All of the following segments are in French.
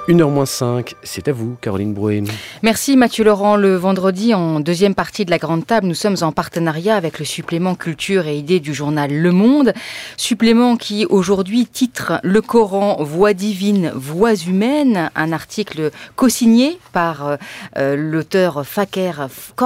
1h-5, c'est à vous, Caroline Brouet. Merci Mathieu Laurent. Le vendredi, en deuxième partie de la Grande Table, nous sommes en partenariat avec le supplément Culture et Idées du journal Le Monde. Supplément qui, aujourd'hui, titre « Le Coran, voix divine, voix humaine », un article co-signé par l'auteur Faker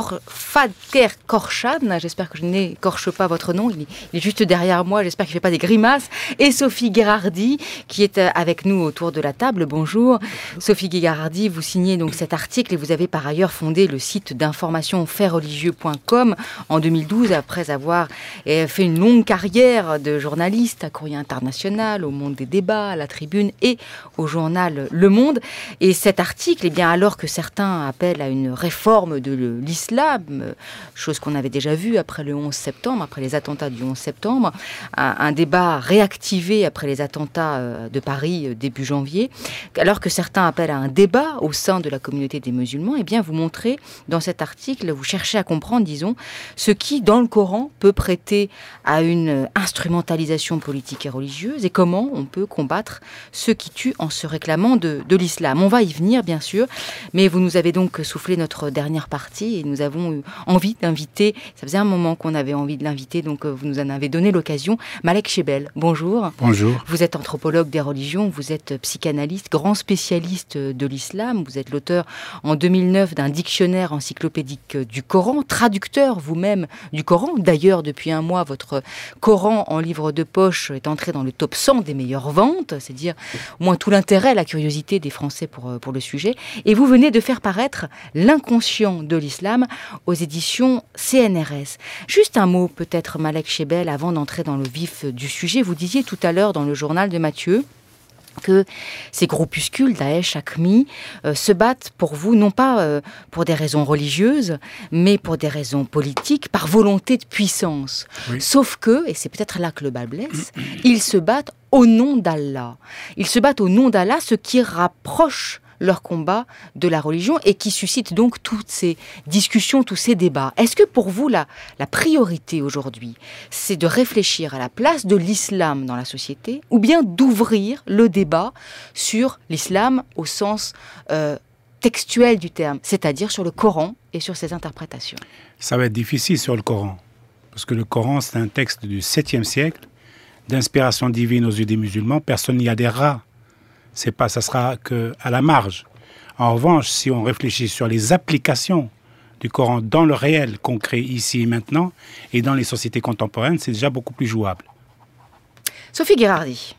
Korshad. J'espère que je n'écorche pas votre nom. Il est juste derrière moi. J'espère qu'il ne fait pas des grimaces. Et Sophie Gherardi, qui est avec nous autour de la table. Bonjour. Sophie Gherardi, vous signez donc cet article et vous avez par ailleurs fondé le site d'information faitsreligieux.com en 2012 après avoir fait une longue carrière de journaliste à Courrier International, au Monde des Débats, à la Tribune et au journal Le Monde. Et cet article, alors que certains appellent à une réforme de l'islam, chose qu'on avait déjà vue après le 11 septembre, après les attentats du 11 septembre, un débat réactivé après les attentats de Paris début janvier, alors que certains appellent à un débat au sein de la communauté des musulmans, vous montrez dans cet article, vous cherchez à comprendre, disons, ce qui, dans le Coran, peut prêter à une instrumentalisation politique et religieuse et comment on peut combattre ceux qui tuent en se réclamant de l'islam. On va y venir, bien sûr, mais vous nous avez donc soufflé notre dernière partie et nous avons eu envie d'inviter, ça faisait un moment qu'on avait envie de l'inviter, donc vous nous en avez donné l'occasion, Malek Chebel. Bonjour. Bonjour. Vous êtes anthropologue des religions, vous êtes psychanalyste, grand spécialiste de l'islam. Vous êtes l'auteur en 2009 d'un dictionnaire encyclopédique du Coran, traducteur vous-même du Coran. D'ailleurs, depuis un mois, votre Coran en livre de poche est entré dans le top 100 des meilleures ventes, c'est-à-dire au moins tout l'intérêt, la curiosité des Français pour le sujet. Et vous venez de faire paraître L'inconscient de l'islam aux éditions CNRS. Juste un mot peut-être, Malek Chebel, avant d'entrer dans le vif du sujet. Vous disiez tout à l'heure dans le journal de Mathieu que ces groupuscules, Daesh, Aqmi, se battent pour vous, non pas pour des raisons religieuses, mais pour des raisons politiques, par volonté de puissance. Oui. Sauf que, et c'est peut-être là que le bas blesse, ils se battent au nom d'Allah. Ils se battent au nom d'Allah, ce qui rapproche leur combat de la religion et qui suscite donc toutes ces discussions, tous ces débats. Est-ce que pour vous, la priorité aujourd'hui, c'est de réfléchir à la place de l'islam dans la société ou bien d'ouvrir le débat sur l'islam au sens textuel du terme, c'est-à-dire sur le Coran et sur ses interprétations? Ça va être difficile sur le Coran, parce que le Coran, c'est un texte du 7e siècle, d'inspiration divine aux yeux des musulmans. Personne n'y adhérera. Ça sera qu'à la marge. En revanche, si on réfléchit sur les applications du Coran dans le réel, concret, ici et maintenant, et dans les sociétés contemporaines, c'est déjà beaucoup plus jouable. Sophie Gherardi.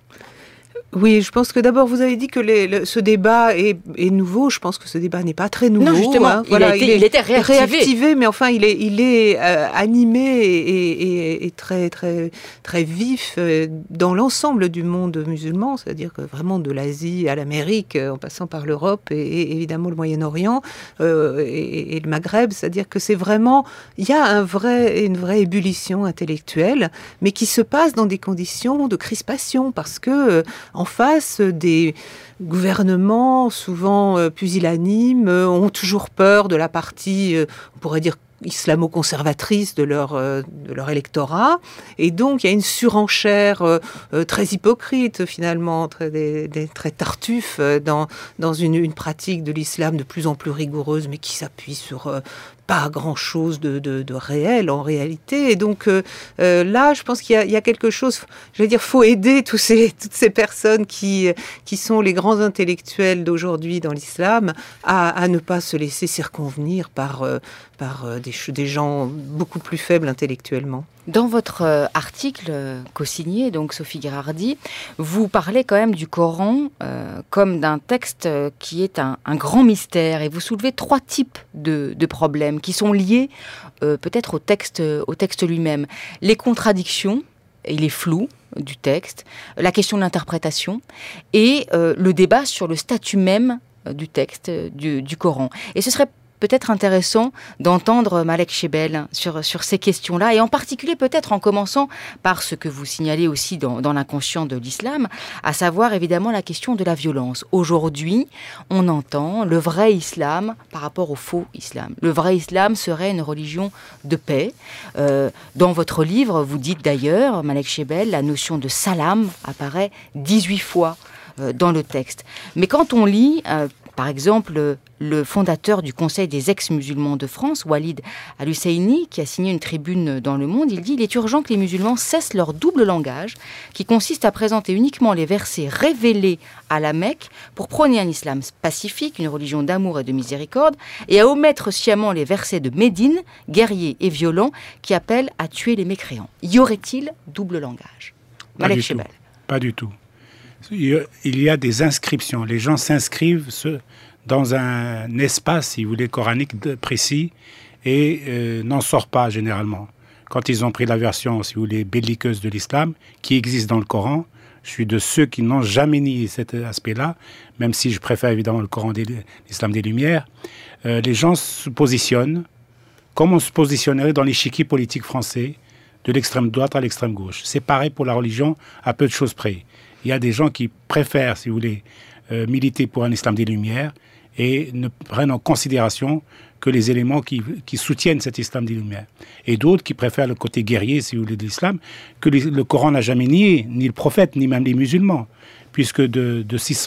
Oui, je pense que d'abord, vous avez dit que ce débat est nouveau. Je pense que ce débat n'est pas très nouveau. Non, justement, il était réactivé. Mais enfin, il est animé et très, très, très vif dans l'ensemble du monde musulman, c'est-à-dire que vraiment de l'Asie à l'Amérique, en passant par l'Europe et évidemment le Moyen-Orient et le Maghreb. C'est-à-dire que c'est vraiment, il y a une vraie ébullition intellectuelle, mais qui se passe dans des conditions de crispation, parce que en face, des gouvernements souvent pusillanimes ont toujours peur de la partie, on pourrait dire, islamo-conservatrice de leur électorat. Et donc, il y a une surenchère très hypocrite, finalement, très tartuffe dans une pratique de l'islam de plus en plus rigoureuse, mais qui s'appuie sur pas grand-chose de réel, en réalité. Et donc, là, je pense qu'il y a quelque chose, faut aider toutes ces personnes qui sont les grands intellectuels d'aujourd'hui dans l'islam à ne pas se laisser circonvenir par des gens beaucoup plus faibles intellectuellement. Dans votre article co-signé, donc Sophie Gherardi, vous parlez quand même du Coran comme d'un texte qui est un grand mystère, et vous soulevez 3 types de problèmes qui sont liés peut-être au texte lui-même. Les contradictions et les flous du texte, la question de l'interprétation et le débat sur le statut même du texte du Coran. Et ce serait peut-être intéressant d'entendre Malek Chebel sur ces questions-là, et en particulier peut-être en commençant par ce que vous signalez aussi dans l'inconscient de l'islam, à savoir évidemment la question de la violence. Aujourd'hui, on entend le vrai islam par rapport au faux islam. Le vrai islam serait une religion de paix. Dans votre livre, vous dites d'ailleurs, Malek Chebel, la notion de salam apparaît 18 fois dans le texte. Mais quand on lit, par exemple, le fondateur du Conseil des ex-musulmans de France, Walid Al-Husseini, qui a signé une tribune dans Le Monde, il dit « Il est urgent que les musulmans cessent leur double langage, qui consiste à présenter uniquement les versets révélés à la Mecque pour prôner un islam pacifique, une religion d'amour et de miséricorde, et à omettre sciemment les versets de Médine, guerriers et violents, qui appellent à tuer les mécréants. Y aurait-il double langage ?» Malek Chebel. Pas du tout. Il y a des inscriptions. Les gens s'inscrivent dans un espace, si vous voulez, coranique précis et n'en sortent pas généralement. Quand ils ont pris la version, si vous voulez, belliqueuse de l'islam, qui existe dans le Coran, je suis de ceux qui n'ont jamais nié cet aspect-là, même si je préfère évidemment le Coran de l'islam des Lumières. Les gens se positionnent comme on se positionnerait dans l'échiquier politique français, de l'extrême droite à l'extrême gauche. C'est pareil pour la religion, à peu de choses près. Il y a des gens qui préfèrent, si vous voulez, militer pour un islam des Lumières et ne prennent en considération que les éléments qui soutiennent cet islam des Lumières. Et d'autres qui préfèrent le côté guerrier, si vous voulez, de l'islam, que le Coran n'a jamais nié, ni le prophète, ni même les musulmans. Puisque de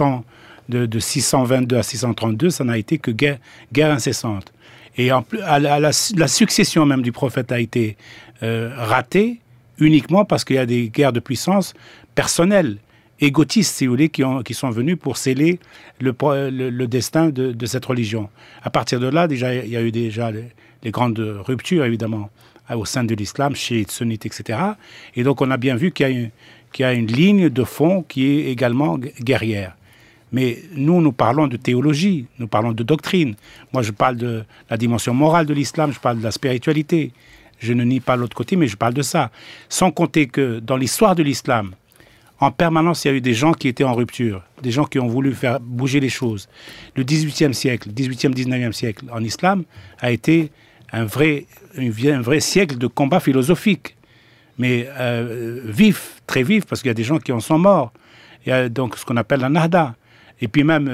622 à 632, ça n'a été que guerre incessante. Et la succession même du prophète a été ratée uniquement parce qu'il y a des guerres de puissance personnelles, égotistes, si vous voulez, qui sont venus pour sceller le destin de cette religion. À partir de là, déjà, il y a eu déjà les grandes ruptures, évidemment, au sein de l'islam, chiites, sunnites, etc. Et donc, on a bien vu qu'il y a une ligne de fond qui est également guerrière. Mais nous parlons de théologie, nous parlons de doctrine. Moi, je parle de la dimension morale de l'islam, je parle de la spiritualité. Je ne nie pas l'autre côté, mais je parle de ça. Sans compter que dans l'histoire de l'islam, en permanence, il y a eu des gens qui étaient en rupture, des gens qui ont voulu faire bouger les choses. Le 18e siècle, 19e siècle en islam a été un vrai siècle de combat philosophique, mais vif, très vif, parce qu'il y a des gens qui en sont morts. Il y a donc ce qu'on appelle la Nahda. Et puis même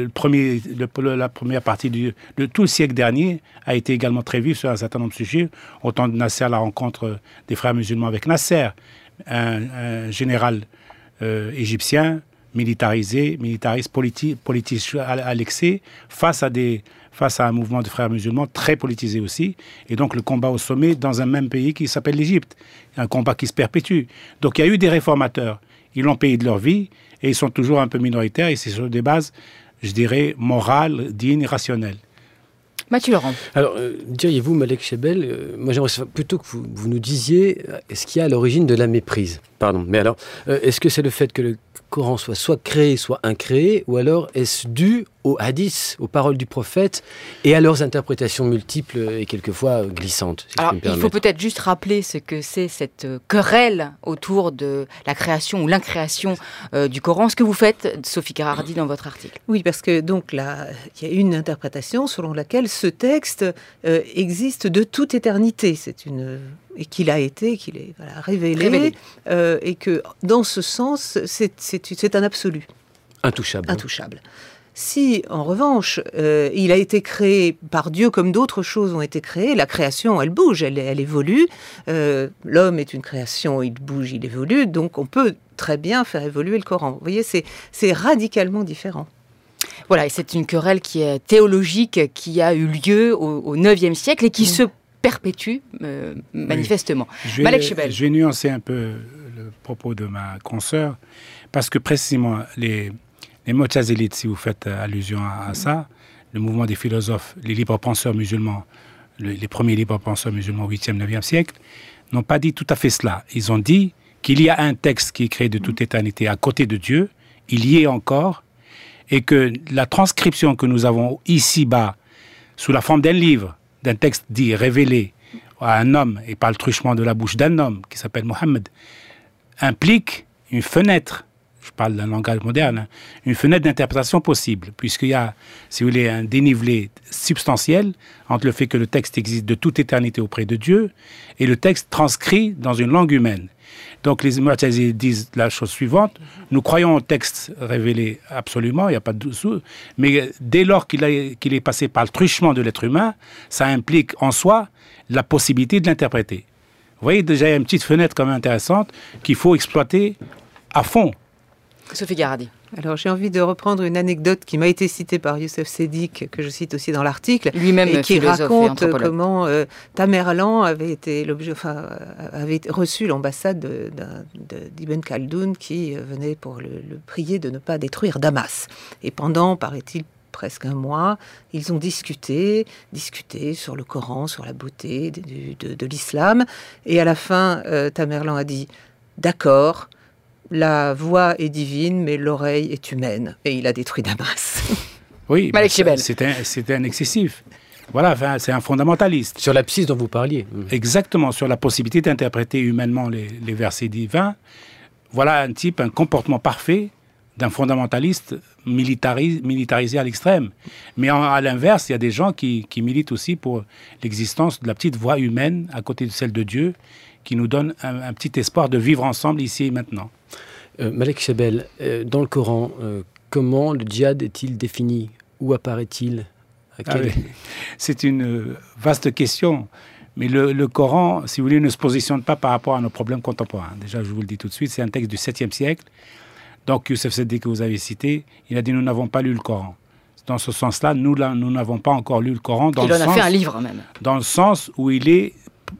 la première partie de tout le siècle dernier a été également très vive sur un certain nombre de sujets. Au temps de Nasser, la rencontre des frères musulmans avec Nasser, un général égyptien militariste, politique à l'excès, face à un mouvement de frères musulmans très politisé aussi. Et donc le combat au sommet dans un même pays qui s'appelle l'Égypte. Un combat qui se perpétue. Donc il y a eu des réformateurs. Ils l'ont payé de leur vie et ils sont toujours un peu minoritaires et c'est sur des bases, je dirais, morales, dignes et rationnelles. Mathieu Laurent. Alors, diriez-vous, Malek Chebel, moi j'aimerais plutôt que vous nous disiez ce qu'il y a à l'origine de la méprise. Pardon, mais alors, est-ce que c'est le fait que le Coran soit créé, soit incréé, ou alors est-ce dû aux hadiths, aux paroles du prophète, et à leurs interprétations multiples et quelquefois glissantes, si alors, je peux me permettre. Il faut peut-être juste rappeler ce que c'est cette querelle autour de la création ou l'incréation du Coran. Ce que vous faites, Sophie Gherardi, dans votre article. Oui, parce que donc là, il y a une interprétation selon laquelle ce texte existe de toute éternité. Et qu'il est révélé. Et que dans ce sens, c'est un absolu. Intouchable. Si, en revanche, il a été créé par Dieu comme d'autres choses ont été créées, la création, elle bouge, elle évolue. L'homme est une création, il bouge, il évolue. Donc, on peut très bien faire évoluer le Coran. Vous voyez, c'est radicalement différent. Voilà, et c'est une querelle qui est théologique, qui a eu lieu au IXe siècle et qui se perpétue manifestement. Malek Chebel. Je vais nuancer un peu le propos de ma consoeur, parce que précisément, les Mu'tazilites, si vous faites allusion à ça, le mouvement des philosophes, les libres penseurs musulmans, les premiers libres penseurs musulmans au 8e, 9e siècle, n'ont pas dit tout à fait cela. Ils ont dit qu'il y a un texte qui est créé de toute éternité à côté de Dieu, il y est encore, et que la transcription que nous avons ici-bas, sous la forme d'un livre, d'un texte dit révélé à un homme, et par le truchement de la bouche d'un homme qui s'appelle Mohammed, implique une fenêtre, je parle d'un langage moderne, une fenêtre d'interprétation possible, puisqu'il y a, si vous voulez, un dénivelé substantiel entre le fait que le texte existe de toute éternité auprès de Dieu et le texte transcrit dans une langue humaine. Donc les Mu'tazilites disent la chose suivante: nous croyons au texte révélé absolument, il n'y a pas de dessous, mais dès lors qu'il est passé par le truchement de l'être humain, ça implique en soi la possibilité de l'interpréter. Vous voyez, déjà, il y a une petite fenêtre quand même intéressante qu'il faut exploiter à fond. Sophie Gherardi. Alors j'ai envie de reprendre une anecdote qui m'a été citée par Youssef Sedik, que je cite aussi dans l'article, lui-même et qui raconte comment Tamerlan avait reçu l'ambassade d'Ibn Khaldoun qui venait pour le prier de ne pas détruire Damas. Et pendant, paraît-il, presque un mois, ils ont discuté sur le Coran, sur la beauté de l'islam. Et à la fin, Tamerlan a dit « D'accord, la voix est divine, mais l'oreille est humaine. » Et il a détruit Damas. Oui, c'était un excessif. Voilà, enfin, c'est un fondamentaliste. Sur la psy dont vous parliez. Exactement, sur la possibilité d'interpréter humainement les versets divins. Voilà un comportement parfait d'un fondamentaliste militarisé à l'extrême. Mais à l'inverse, il y a des gens qui militent aussi pour l'existence de la petite voix humaine à côté de celle de Dieu, qui nous donne un petit espoir de vivre ensemble ici et maintenant. Malek Chebel, dans le Coran, comment le djihad est-il défini? Où apparaît-il? C'est une vaste question. Mais le Coran, si vous voulez, ne se positionne pas par rapport à nos problèmes contemporains. Déjà, je vous le dis tout de suite, c'est un texte du 7e siècle. Donc, Youssef Sedik, que vous avez cité, il a dit « Nous n'avons pas lu le Coran ». Dans ce sens-là, nous n'avons pas encore lu le Coran. Il en a fait un livre, même. Dans le sens où il est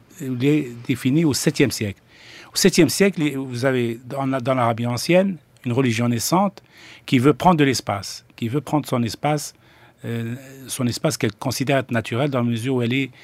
défini au 7e siècle. Au 7e siècle, vous avez dans l'Arabie ancienne une religion naissante qui veut prendre de l'espace, qui veut prendre son espace qu'elle considère être naturel dans la mesure où elle est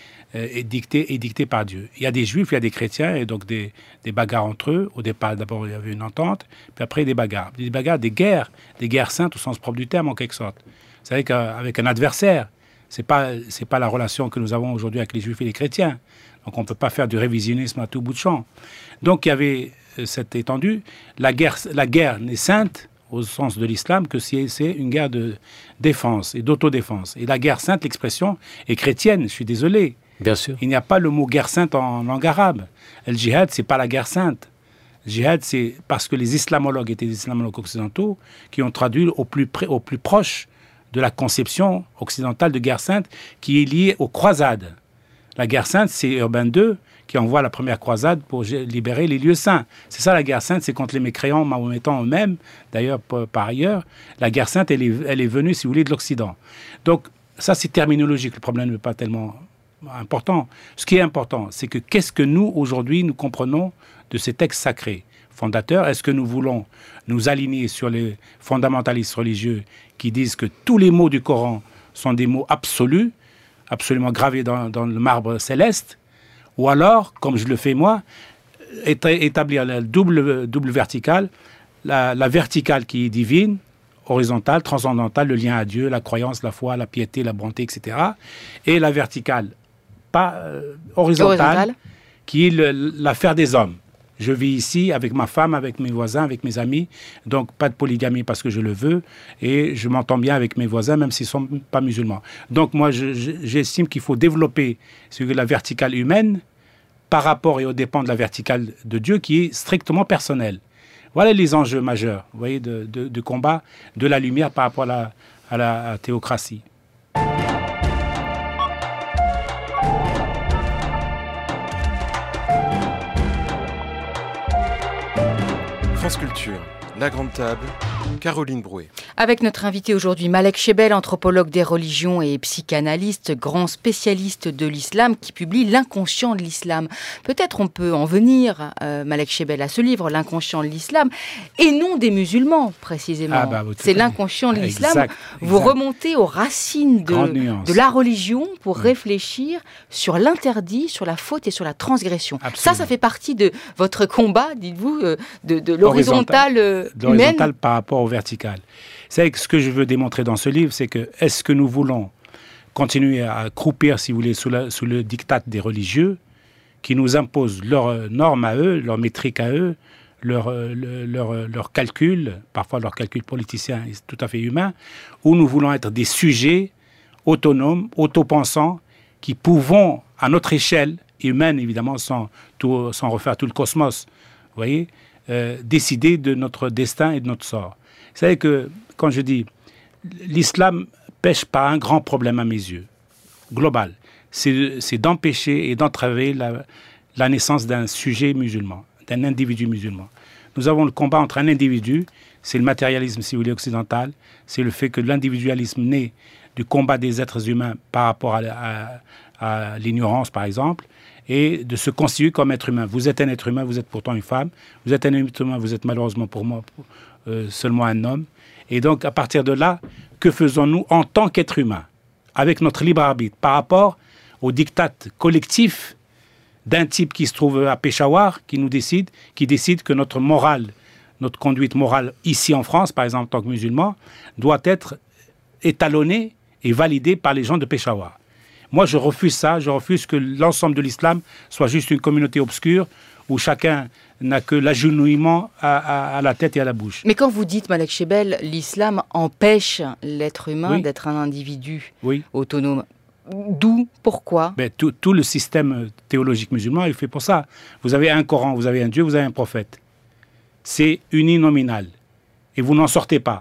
dictée par Dieu. Il y a des juifs, il y a des chrétiens, et donc des bagarres entre eux. Au départ, d'abord, il y avait une entente, puis après, des bagarres. Des guerres saintes au sens propre du terme, en quelque sorte. Vous savez qu'avec un adversaire, c'est pas la relation que nous avons aujourd'hui avec les juifs et les chrétiens. Donc on ne peut pas faire du révisionnisme à tout bout de champ. Donc il y avait cette étendue. La guerre n'est sainte au sens de l'islam que si c'est une guerre de défense et d'autodéfense. Et la guerre sainte, l'expression est chrétienne, je suis désolé. Bien sûr. Il n'y a pas le mot guerre sainte en langue arabe. Le djihad, c'est pas la guerre sainte. Le djihad, c'est parce que les islamologues étaient des islamologues occidentaux qui ont traduit au plus proche de la conception occidentale de guerre sainte qui est liée aux croisades. La guerre sainte, c'est Urbain II qui envoie la première croisade pour libérer les lieux saints. C'est ça la guerre sainte, c'est contre les mécréants mahométans eux-mêmes. D'ailleurs, par ailleurs, la guerre sainte, elle est venue, si vous voulez, de l'Occident. Donc, ça, c'est terminologique. Le problème n'est pas tellement important. Ce qui est important, c'est que qu'est-ce que nous, aujourd'hui, nous comprenons de ces textes sacrés fondateurs? Est-ce que nous voulons nous aligner sur les fondamentalistes religieux qui disent que tous les mots du Coran sont des mots absolus, absolument gravés dans le marbre céleste, ou alors, comme je le fais moi, établir la double verticale, la verticale qui est divine, horizontale, transcendantale, le lien à Dieu, la croyance, la foi, la piété, la bonté, etc. Et la verticale, pas horizontale, qui est l'affaire des hommes. Je vis ici avec ma femme, avec mes voisins, avec mes amis. Donc, pas de polygamie parce que je le veux. Et je m'entends bien avec mes voisins, même s'ils ne sont pas musulmans. Donc, moi, j'estime qu'il faut développer la verticale humaine par rapport et aux dépens de la verticale de Dieu qui est strictement personnelle. Voilà les enjeux majeurs, vous voyez, de combat de la lumière par rapport à la théocratie. France Culture, La Grande Table, Caroline Brouet. Avec notre invité aujourd'hui, Malek Chebel, anthropologue des religions et psychanalyste, grand spécialiste de l'islam, qui publie L'inconscient de l'islam. Peut-être on peut en venir, Malek Chebel, à ce livre, L'inconscient de l'islam, et non des musulmans, précisément. C'est l'inconscient de l'islam. Exact. Vous remontez aux racines de la religion pour réfléchir sur l'interdit, sur la faute et sur la transgression. Ça fait partie de votre combat, dites-vous, de l'horizontale humaine. L'horizontale par rapport au vertical. C'est que ce que je veux démontrer dans ce livre, c'est que est-ce que nous voulons continuer à croupir, si vous voulez, sous le diktat des religieux qui nous imposent leurs normes à eux, leurs métriques à eux, leurs calculs, parfois leurs calculs politiciens et tout à fait humains, ou nous voulons être des sujets autonomes, autopensants, qui pouvons, à notre échelle humaine, évidemment, sans refaire tout le cosmos, vous voyez, décider de notre destin et de notre sort. Vous savez que, quand je dis l'islam pêche par un grand problème à mes yeux, global, c'est d'empêcher et d'entraver la naissance d'un sujet musulman, d'un individu musulman. Nous avons le combat entre un individu, c'est le matérialisme, si vous voulez, occidental, c'est le fait que l'individualisme naît du combat des êtres humains par rapport à l'ignorance, par exemple, et de se constituer comme être humain. Vous êtes un être humain, vous êtes pourtant une femme. Vous êtes un être humain, vous êtes malheureusement pour moi seulement un homme. Et donc, à partir de là, que faisons-nous en tant qu'être humain, avec notre libre arbitre, par rapport au diktat collectif d'un type qui se trouve à Peshawar, qui décide que notre morale, notre conduite morale ici en France, par exemple, en tant que musulman, doit être étalonnée et validée par les gens de Peshawar. Moi, je refuse ça. Je refuse que l'ensemble de l'islam soit juste une communauté obscure où chacun n'a que l'agenouillement à la tête et à la bouche. Mais quand vous dites, Malek Chebel, l'islam empêche l'être humain d'être un individu autonome, d'où, pourquoi? Tout le système théologique musulman est fait pour ça. Vous avez un Coran, vous avez un Dieu, vous avez un prophète. C'est uninominal. Et vous n'en sortez pas.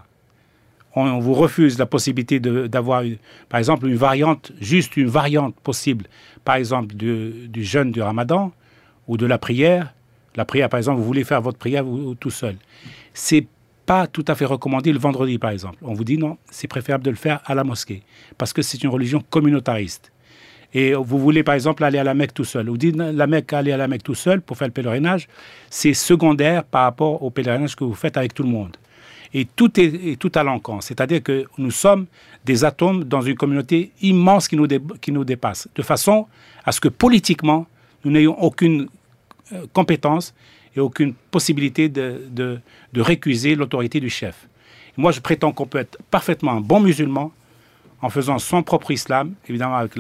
On vous refuse la possibilité d'avoir, par exemple, une variante possible, par exemple, du jeûne du Ramadan ou de la prière. La prière, par exemple, vous voulez faire votre prière vous, tout seul. C'est pas tout à fait recommandé le vendredi, par exemple. On vous dit non, c'est préférable de le faire à la mosquée, parce que c'est une religion communautariste. Et vous voulez, par exemple, aller à la Mecque tout seul. Vous dites aller à la Mecque tout seul pour faire le pèlerinage, c'est secondaire par rapport au pèlerinage que vous faites avec tout le monde. Et tout est tout à l'encan. C'est-à-dire que nous sommes des atomes dans une communauté immense qui nous dépasse, de façon à ce que politiquement, nous n'ayons aucune compétence et aucune possibilité de récuser l'autorité du chef. Et moi, je prétends qu'on peut être parfaitement un bon musulman en faisant son propre islam, évidemment avec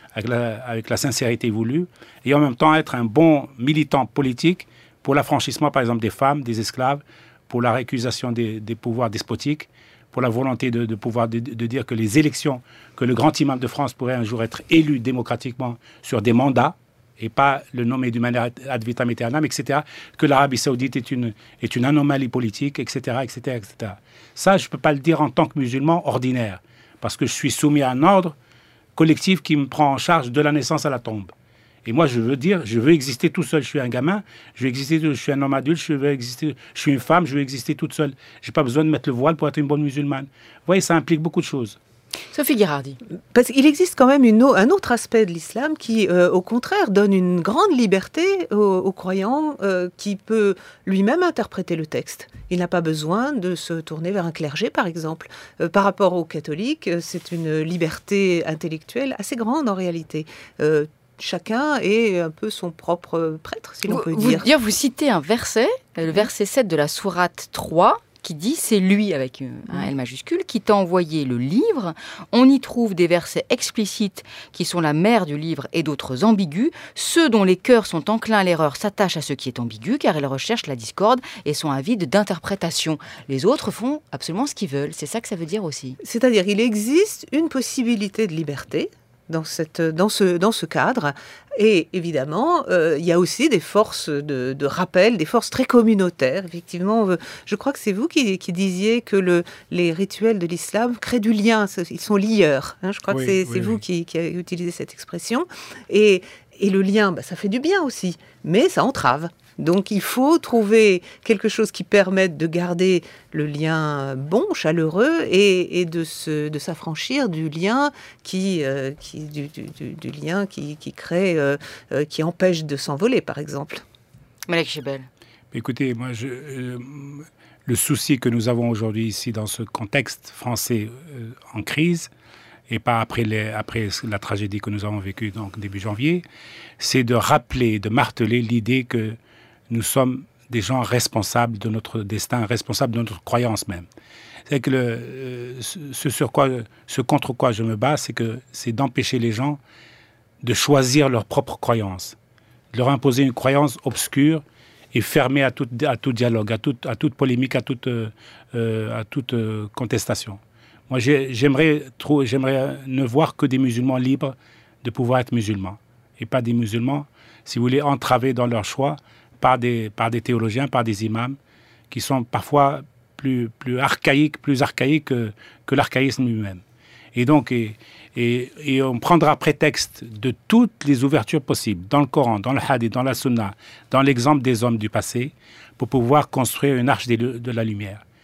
la sincérité voulue, et en même temps être un bon militant politique pour l'affranchissement, par exemple, des femmes, des esclaves, pour la récusation des pouvoirs despotiques, pour la volonté de pouvoir de dire que les élections, que le grand imam de France pourrait un jour être élu démocratiquement sur des mandats, et pas le nommer d'une manière ad vitam aeternam, etc., que l'Arabie saoudite est une anomalie politique, etc., etc., etc. Ça, je ne peux pas le dire en tant que musulman ordinaire, parce que je suis soumis à un ordre collectif qui me prend en charge de la naissance à la tombe. Et moi, je veux exister tout seul. Je suis un gamin, je suis un homme adulte, je suis une femme, je veux exister toute seule. Je n'ai pas besoin de mettre le voile pour être une bonne musulmane. Vous voyez, ça implique beaucoup de choses. Sophie Guérardi. Parce qu'il existe quand même un autre aspect de l'islam qui, au contraire, donne une grande liberté aux croyants qui peut lui-même interpréter le texte. Il n'a pas besoin de se tourner vers un clergé, par exemple. Par rapport aux catholiques, c'est une liberté intellectuelle assez grande en réalité. Chacun est un peu son propre prêtre, si l'on peut dire. Vous citez un verset, le verset 7 de la sourate 3, qui dit « C'est lui » avec un L majuscule, qui t'a envoyé le livre. On y trouve des versets explicites qui sont la mère du livre et d'autres ambigus. Ceux dont les cœurs sont enclins à l'erreur s'attachent à ce qui est ambigu, car ils recherchent la discorde et sont avides d'interprétation. Les autres font absolument ce qu'ils veulent. C'est ça que ça veut dire aussi. C'est-à-dire il existe une possibilité de liberté dans ce cadre. Et évidemment, il y a aussi des forces de rappel, des forces très communautaires. Effectivement, je crois que c'est vous qui disiez que les rituels de l'islam créent du lien, ils sont lieurs. Hein, je crois que c'est vous qui avez utilisé cette expression. Et le lien, ça fait du bien aussi, mais ça entrave. Donc il faut trouver quelque chose qui permette de garder le lien bon, chaleureux, et de s'affranchir du lien qui crée, qui empêche de s'envoler, par exemple. Malek Chebel. Écoutez, moi, le souci que nous avons aujourd'hui ici dans ce contexte français en crise, et pas après la tragédie que nous avons vécue donc début janvier, c'est de rappeler, de marteler l'idée que nous sommes des gens responsables de notre destin, responsables de notre croyance même. C'est que ce contre quoi je me bats, c'est d'empêcher les gens de choisir leur propre croyance, de leur imposer une croyance obscure et fermée à tout dialogue, à toute polémique, à toute contestation. Moi, j'aimerais ne voir que des musulmans libres de pouvoir être musulmans, et pas des musulmans, si vous voulez, entravés dans leur choix par des théologiens, par des imams, qui sont parfois plus archaïques que l'archaïsme lui-même. Et donc, et on prendra prétexte de toutes les ouvertures possibles, dans le Coran, dans le Hadith, dans la Sunna, dans l'exemple des hommes du passé, pour pouvoir construire une arche de la lumière.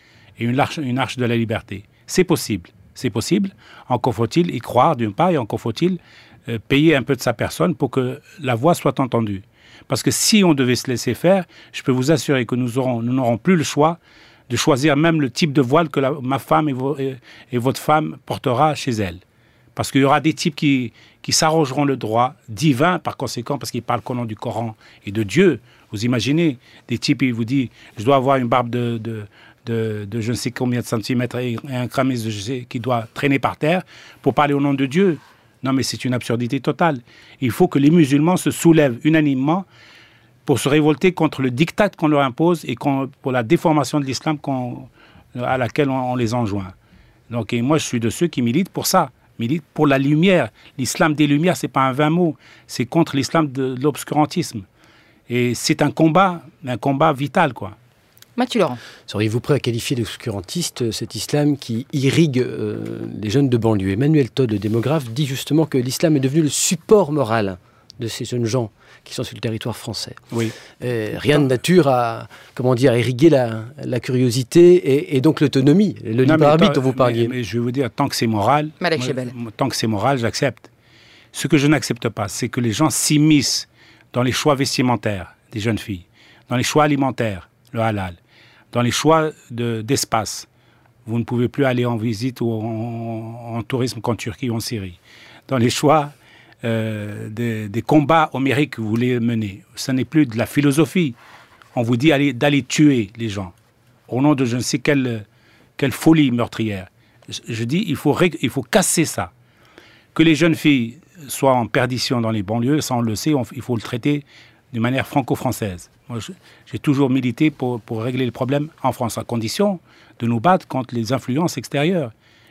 et une arche de la liberté. C'est possible. C'est possible. Encore faut-il y croire d'une part, et encore faut-il payer un peu de sa personne pour que la voix soit entendue. Parce que si on devait se laisser faire, je peux vous assurer que nous n'aurons plus le choix de choisir même le type de voile que ma femme et votre femme portera chez elle. Parce qu'il y aura des types qui s'arrogeront le droit divin, par conséquent, parce qu'ils parlent qu'au nom du Coran et de Dieu. Vous imaginez, des types, ils vous disent, je dois avoir une barbe de je ne sais combien de centimètres et un cramis qui doit traîner par terre pour parler au nom de Dieu. Non, mais c'est une absurdité totale. Il faut que les musulmans se soulèvent unanimement pour se révolter contre le diktat qu'on leur impose et pour la déformation de l'islam à laquelle on les enjoint. Donc, et moi, je suis de ceux qui militent pour ça, militent pour la lumière. L'islam des lumières, c'est pas un vain mot, c'est contre l'islam de l'obscurantisme. Et c'est un combat vital, quoi. Mathieu Laurent. Seriez-vous prêt à qualifier d'obscurantiste cet islam qui irrigue les jeunes de banlieue? Emmanuel Todd, le démographe, dit justement que l'islam est devenu le support moral de ces jeunes gens qui sont sur le territoire français. Oui. Rien de nature à irriguer la curiosité et donc l'autonomie, le libre arbitre dont vous parliez. Mais je vais vous dire, tant que c'est moral, j'accepte. Ce que je n'accepte pas, c'est que les gens s'immiscent dans les choix vestimentaires des jeunes filles, dans les choix alimentaires, le halal, dans les choix d'espace. Vous ne pouvez plus aller en visite ou en tourisme qu'en Turquie ou en Syrie. Dans les choix des combats homériques que vous voulez mener. Ce n'est plus de la philosophie. On vous dit d'aller tuer les gens au nom de je ne sais quelle folie meurtrière. Je dis il faut casser ça. Que les jeunes filles soient en perdition dans les banlieues, ça on le sait, il faut le traiter d'une manière franco-française. Moi, j'ai toujours milité pour régler le problème en France, à condition de nous battre contre les influences extérieures.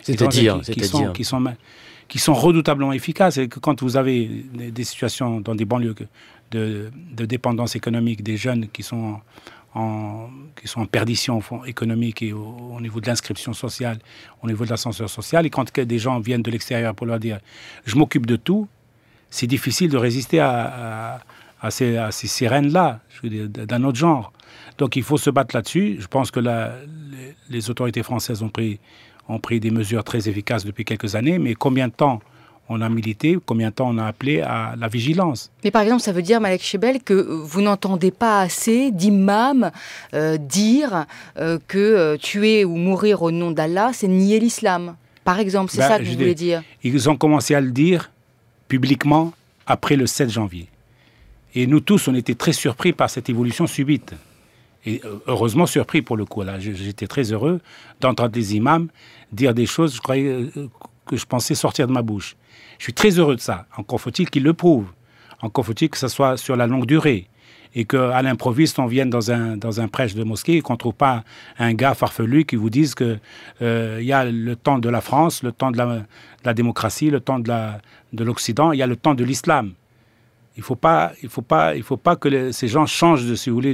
Qui sont redoutablement efficaces. Et que quand vous avez des situations dans des banlieues de dépendance économique, des jeunes qui sont en perdition économique et au niveau de l'inscription sociale, au niveau de l'ascenseur social, et quand des gens viennent de l'extérieur pour leur dire « je m'occupe de tout », c'est difficile de résister à ces sirènes-là, d'un autre genre. Donc il faut se battre là-dessus. Je pense que les autorités françaises ont pris des mesures très efficaces depuis quelques années, mais combien de temps on a milité, combien de temps on a appelé à la vigilance. Mais par exemple, ça veut dire, Malek Chebel, que vous n'entendez pas assez d'imams dire que tuer ou mourir au nom d'Allah, c'est nier l'islam. Par exemple, c'est ça que vous voulez dire. Ils ont commencé à le dire publiquement après le 7 janvier. Et nous tous, on était très surpris par cette évolution subite. Et heureusement surpris pour le coup. Là, j'étais très heureux d'entendre des imams dire des choses que je pensais sortir de ma bouche. Je suis très heureux de ça. Encore faut-il qu'ils le prouvent. Encore faut-il que ça soit sur la longue durée. Et qu'à l'improviste, on vienne dans un prêche de mosquée et qu'on ne trouve pas un gars farfelu qui vous dise qu'il y a le temps de la France, le temps de la démocratie, le temps de l'Occident, il y a le temps de l'islam. Il faut pas que ces gens changent si vous voulez,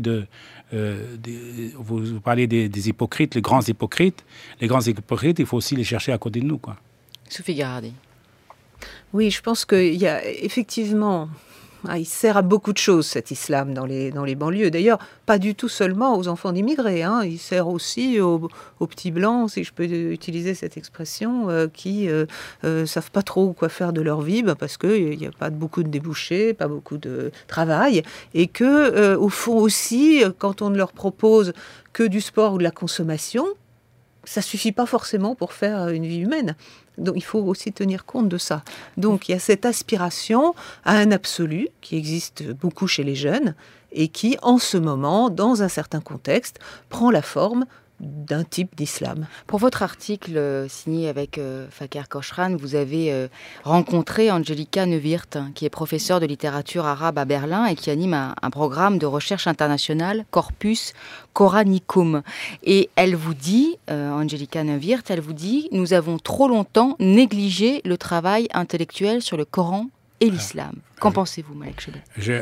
vous parlez des hypocrites, les grands hypocrites. Les grands hypocrites, il faut aussi les chercher à côté de nous, quoi. Sophie Garardi. Oui, je pense qu'il y a effectivement... il sert à beaucoup de choses, cet islam, dans les banlieues. D'ailleurs, pas du tout seulement aux enfants d'immigrés. Il sert aussi aux petits blancs, si je peux utiliser cette expression, qui savent pas trop quoi faire de leur vie, parce qu'il n'y a pas beaucoup de débouchés, pas beaucoup de travail. Et que, au fond aussi, quand on ne leur propose que du sport ou de la consommation, ça suffit pas forcément pour faire une vie humaine. Donc il faut aussi tenir compte de ça. Donc il y a cette aspiration à un absolu qui existe beaucoup chez les jeunes et qui, en ce moment, dans un certain contexte, prend la forme d'un type d'islam. Pour votre article signé avec Fakir Kochran, vous avez rencontré Angelika Neuwirth, qui est professeure de littérature arabe à Berlin et qui anime un programme de recherche internationale, Corpus Coranicum. Et elle vous dit, Angelika Neuwirth, elle vous dit, nous avons trop longtemps négligé le travail intellectuel sur le Coran et l'islam. Qu'en pensez-vous, Malek Chebel ?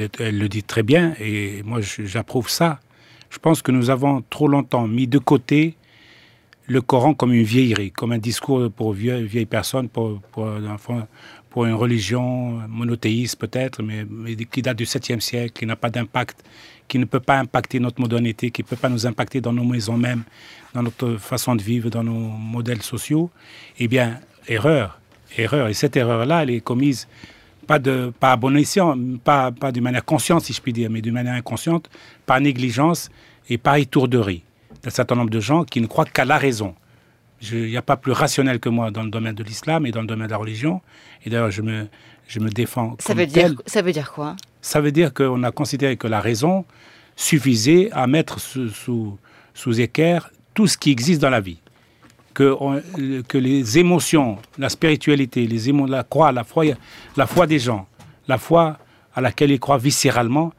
Elle le dit très bien et moi j'approuve ça. Je pense que nous avons trop longtemps mis de côté le Coran comme une vieillerie, comme un discours pour vieilles personnes, pour une religion monothéiste peut-être, mais qui date du 7e siècle, qui n'a pas d'impact, qui ne peut pas impacter notre modernité, qui ne peut pas nous impacter dans nos maisons mêmes, dans notre façon de vivre, dans nos modèles sociaux, eh bien, erreur. Et cette erreur-là, elle est commise pas à bon escient, pas d'une manière consciente, si je puis dire, mais d'une manière inconsciente, par négligence et par étourderie d'un certain nombre de gens qui ne croient qu'à la raison. Il n'y a pas plus rationnel que moi dans le domaine de l'islam et dans le domaine de la religion. Et d'ailleurs, je me défends ça comme veut tel. Ça veut dire quoi? Ça veut dire qu'on a considéré que la raison suffisait à mettre sous équerre tout ce qui existe dans la vie. Que les émotions, la spiritualité, la foi des gens, la foi à laquelle ils croient viscéralement,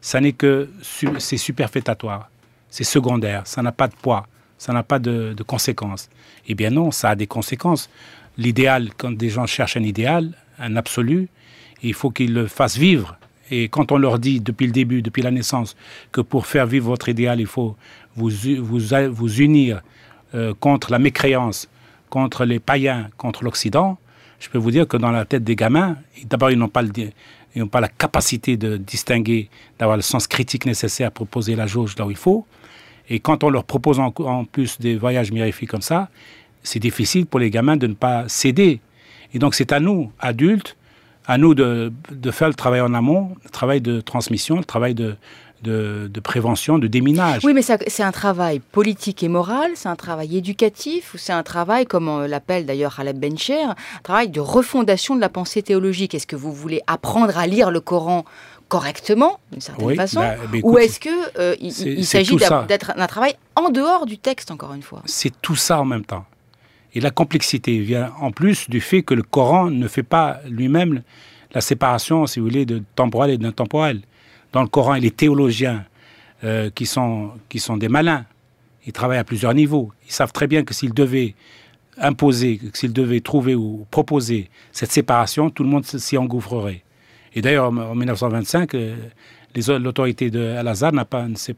c'est superfétatoire, c'est secondaire, ça n'a pas de poids, ça n'a pas de conséquences. Eh bien non, ça a des conséquences. L'idéal, quand des gens cherchent un idéal, un absolu, il faut qu'ils le fassent vivre. Et quand on leur dit depuis le début, depuis la naissance, que pour faire vivre votre idéal, il faut vous unir contre la mécréance, contre les païens, contre l'Occident, je peux vous dire que dans la tête des gamins, d'abord, ils n'ont pas la capacité de distinguer, d'avoir le sens critique nécessaire pour poser la jauge là où il faut. Et quand on leur propose en plus des voyages mirifiques comme ça, c'est difficile pour les gamins de ne pas céder. Et donc, c'est à nous, adultes, à nous de faire le travail en amont, le travail de transmission, le travail de prévention, de déminage. Oui, mais c'est un travail politique et moral, c'est un travail éducatif, ou c'est un travail, comme on l'appelle d'ailleurs Khaled Bencher, un travail de refondation de la pensée théologique. Est-ce que vous voulez apprendre à lire le Coran correctement, d'une certaine façon, ou est-ce qu'il s'agit d'être un travail en dehors du texte, encore une fois? C'est tout ça en même temps. Et la complexité vient en plus du fait que le Coran ne fait pas lui-même la séparation, si vous voulez, de temporel et d'intemporel. Dans le Coran, et les théologiens qui sont des malins, ils travaillent à plusieurs niveaux. Ils savent très bien que s'ils devaient imposer, s'ils devaient trouver ou proposer cette séparation, tout le monde s'y engouffrerait. Et d'ailleurs, en 1925, l'autorité de Al-Azhar n'a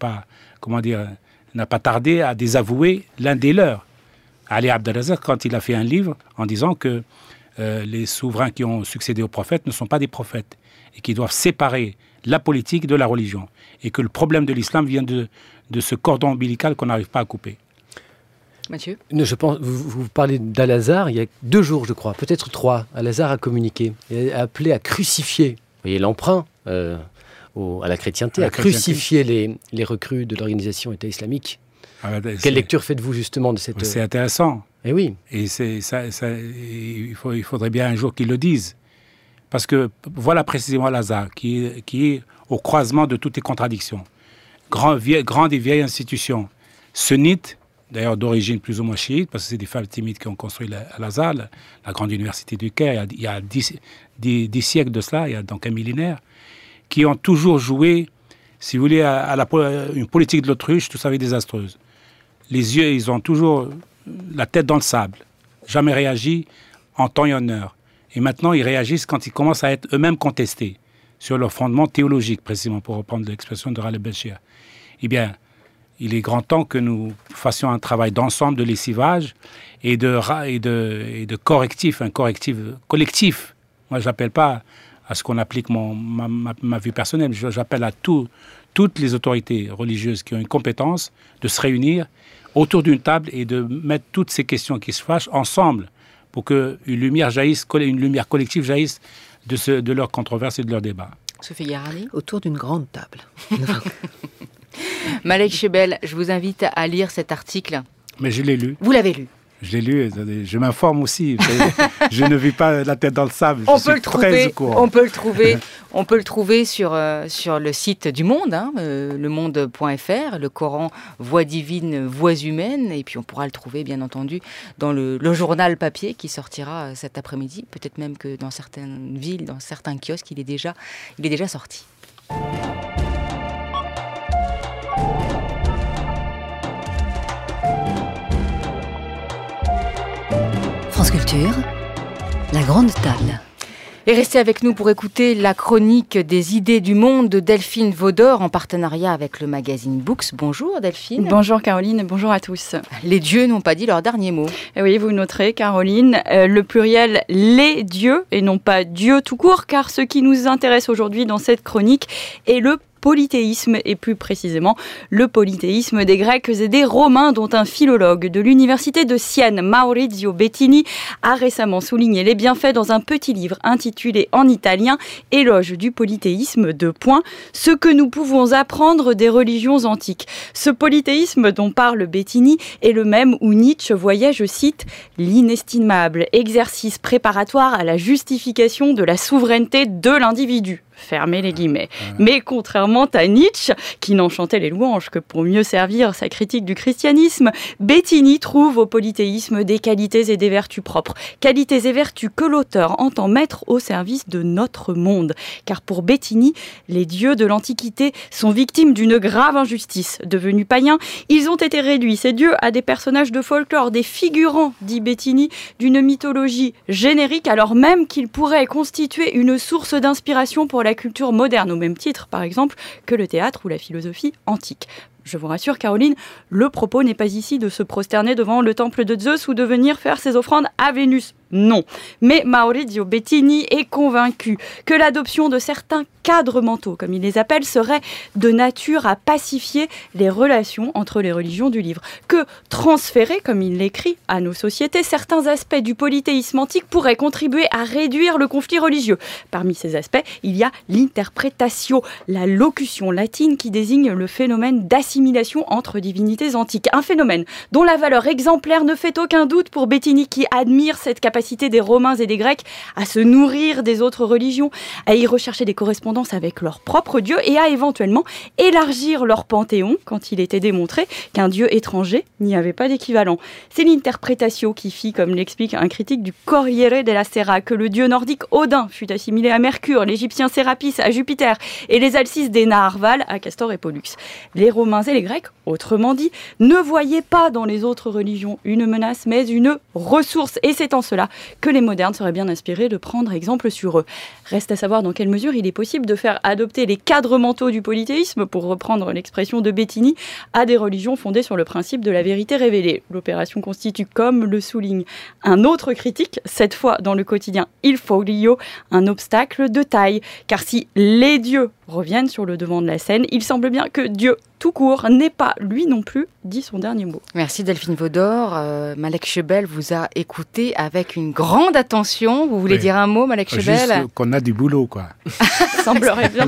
pas tardé à désavouer l'un des leurs. Ali Abdel-Razak, quand il a fait un livre en disant que les souverains qui ont succédé aux prophètes ne sont pas des prophètes et qu'ils doivent séparer la politique de la religion et que le problème de l'islam vient de ce cordon ombilical qu'on n'arrive pas à couper. Mathieu ? Je pense, vous parlez d'Al-Azhar, il y a 2 jours, je crois, peut-être 3, Al-Azhar a communiqué, il a appelé à crucifier, vous voyez l'emprunt à la chrétienté, à crucifier les recrues de l'organisation État islamique. Quelle lecture faites-vous justement de cette... C'est intéressant. Eh oui. Et il faudrait bien un jour qu'ils le disent. Parce que voilà précisément Al-Azhar qui est au croisement de toutes les contradictions. Grande et vieille institution sunnite, d'ailleurs d'origine plus ou moins chiite, parce que c'est des Fatimides qui ont construit Al-Azhar, la grande université du Caire, il y a 10 siècles de cela, il y a donc un millénaire, qui ont toujours joué, si vous voulez, une politique de l'autruche, tout ça avait désastreuse. Les yeux, ils ont toujours la tête dans le sable, jamais réagi en temps et en heure. Et maintenant, ils réagissent quand ils commencent à être eux-mêmes contestés sur leur fondement théologique, précisément, pour reprendre l'expression de Khaled Bencher. Eh bien, il est grand temps que nous fassions un travail d'ensemble, de lessivage et de correctif, un correctif collectif. Moi, je n'appelle pas à ce qu'on applique ma vie personnelle, j'appelle à toutes les autorités religieuses qui ont une compétence de se réunir autour d'une table et de mettre toutes ces questions qui se fâchent ensemble pour qu'une lumière collective jaillisse de leurs controverses et de leurs débats. Sophie Guérani ? Autour d'une grande table. Malek Chebel, je vous invite à lire cet article. Mais je l'ai lu. Vous l'avez lu ? Je l'ai lu, je m'informe aussi. Je ne vis pas la tête dans le sable. On peut le trouver sur le site du Monde, lemonde.fr, le Coran, voix divine, voix humaine. Et puis on pourra le trouver, bien entendu, dans le journal papier qui sortira cet après-midi. Peut-être même que dans certaines villes, dans certains kiosques, il est déjà sorti. France Culture, la grande table. Et restez avec nous pour écouter la chronique des idées du monde de Delphine Vaudor en partenariat avec le magazine Books. Bonjour Delphine. Bonjour Caroline et bonjour à tous. Les dieux n'ont pas dit leur dernier mot. Et oui, vous noterez Caroline, le pluriel les dieux et non pas Dieu tout court, car ce qui nous intéresse aujourd'hui dans cette chronique est le polythéisme et plus précisément le polythéisme des Grecs et des Romains dont un philologue de l'université de Sienne, Maurizio Bettini, a récemment souligné les bienfaits dans un petit livre intitulé en italien « Éloge du polythéisme », ce que nous pouvons apprendre des religions antiques. Ce polythéisme dont parle Bettini est le même où Nietzsche voyait, je cite, « l'inestimable exercice préparatoire à la justification de la souveraineté de l'individu ». Fermez les guillemets. Mais contrairement à Nietzsche, qui n'en chantait les louanges que pour mieux servir sa critique du christianisme, Bettini trouve au polythéisme des qualités et des vertus propres. Qualités et vertus que l'auteur entend mettre au service de notre monde. Car pour Bettini, les dieux de l'Antiquité sont victimes d'une grave injustice. Devenus païens, ils ont été réduits, ces dieux, à des personnages de folklore, des figurants, dit Bettini, d'une mythologie générique, alors même qu'ils pourraient constituer une source d'inspiration pour la culture moderne, au même titre, par exemple, que le théâtre ou la philosophie antique. Je vous rassure, Caroline, le propos n'est pas ici de se prosterner devant le temple de Zeus ou de venir faire ses offrandes à Vénus. Non. Mais Maurizio Bettini est convaincu que l'adoption de certains cadres mentaux, comme il les appelle, serait de nature à pacifier les relations entre les religions du livre. Que transférer, comme il l'écrit, à nos sociétés, certains aspects du polythéisme antique pourraient contribuer à réduire le conflit religieux. Parmi ces aspects, il y a l'interpretatio, la locution latine qui désigne le phénomène d'assimilation entre divinités antiques. Un phénomène dont la valeur exemplaire ne fait aucun doute pour Bettini qui admire cette capacité des Romains et des Grecs à se nourrir des autres religions, à y rechercher des correspondances avec leur propre Dieu et à éventuellement élargir leur panthéon quand il était démontré qu'un Dieu étranger n'y avait pas d'équivalent. C'est l'interpretatio qui fit, comme l'explique un critique du Corriere della Sera, que le dieu nordique Odin fut assimilé à Mercure, l'Égyptien Sérapis à Jupiter et les Alcis des Narval à Castor et Pollux. Les Romains et les Grecs, autrement dit, ne voyaient pas dans les autres religions une menace mais une ressource, et c'est en cela que les modernes seraient bien inspirés de prendre exemple sur eux. Reste à savoir dans quelle mesure il est possible de faire adopter les cadres mentaux du polythéisme, pour reprendre l'expression de Bettini, à des religions fondées sur le principe de la vérité révélée. L'opération constitue, comme le souligne un autre critique, cette fois dans le quotidien Il Foglio, un obstacle de taille. Car si les dieux reviennent sur le devant de la scène, il semble bien que Dieu tout court n'est pas, lui non plus, dit son dernier mot. Merci Delphine Vaudor. Malek Chebel vous a écouté avec une grande attention. Vous voulez dire un mot, Malek Chebel ? Juste qu'on a du boulot, quoi. Semblerait bien.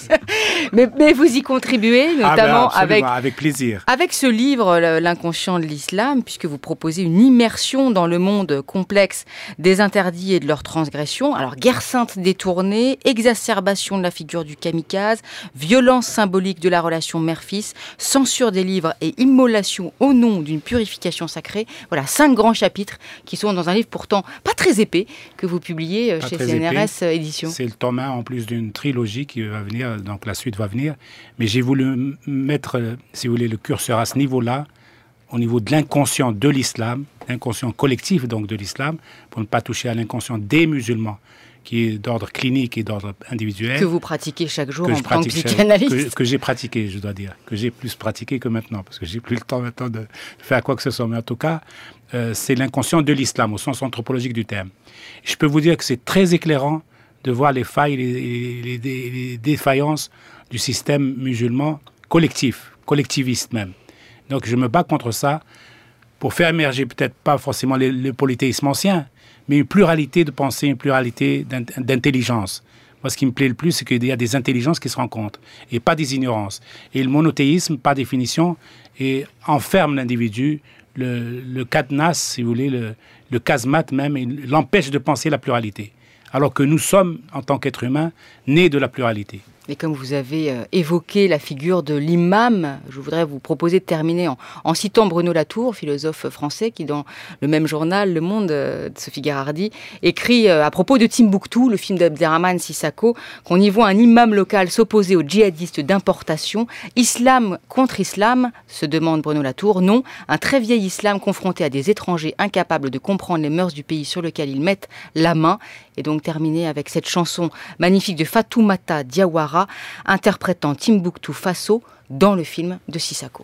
mais vous y contribuez, notamment avec plaisir. Avec ce livre, L'inconscient de l'islam, puisque vous proposez une immersion dans le monde complexe des interdits et de leurs transgressions. Alors, guerre sainte détournée, exacerbation de la figure du kamikaze, violence symbolique de la relation mère-fils, censure des livres et immolation au nom d'une purification sacrée. Voilà, 5 grands chapitres qui sont dans un livre pourtant pas très épais que vous publiez chez CNRS Éditions. C'est le tome 1 en plus d'une trilogie qui va venir, donc la suite va venir. Mais j'ai voulu mettre, si vous voulez, le curseur à ce niveau-là, au niveau de l'inconscient de l'islam, l'inconscient collectif donc de l'islam, pour ne pas toucher à l'inconscient des musulmans, qui est d'ordre clinique et d'ordre individuel. Que vous pratiquez chaque jour en tant que psychanalyste. Que j'ai pratiqué, je dois dire. Que j'ai plus pratiqué que maintenant, parce que j'ai plus le temps maintenant de faire quoi que ce soit. Mais en tout cas, c'est l'inconscient de l'islam, au sens anthropologique du terme. Je peux vous dire que c'est très éclairant de voir les failles, les défaillances du système musulman collectif, collectiviste même. Donc je me bats contre ça pour faire émerger peut-être pas forcément le polythéisme ancien, mais une pluralité de pensée, une pluralité d'intelligence. Moi, ce qui me plaît le plus, c'est qu'il y a des intelligences qui se rencontrent, et pas des ignorances. Et le monothéisme, par définition, enferme l'individu, le cadenas, si vous voulez, le casemate même, et l'empêche de penser la pluralité. Alors que nous sommes, en tant qu'êtres humains, nés de la pluralité. Et comme vous avez évoqué la figure de l'imam, je voudrais vous proposer de terminer en citant Bruno Latour, philosophe français, qui dans le même journal, Le Monde, de Sophie Gherardi, écrit à propos de Timbuktu, le film d'Abderrahmane Sissako, qu'on y voit un imam local s'opposer aux djihadistes d'importation. Islam contre islam, se demande Bruno Latour. Non, un très vieil islam confronté à des étrangers incapables de comprendre les mœurs du pays sur lequel ils mettent la main. Et donc terminer avec cette chanson magnifique de Fatoumata Diawara, interprétant Timbuktu Faso dans le film de Sissako.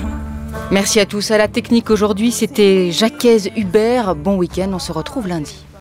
Merci à tous. À la technique aujourd'hui, c'était Jacques Hubert. Bon week-end, on se retrouve lundi.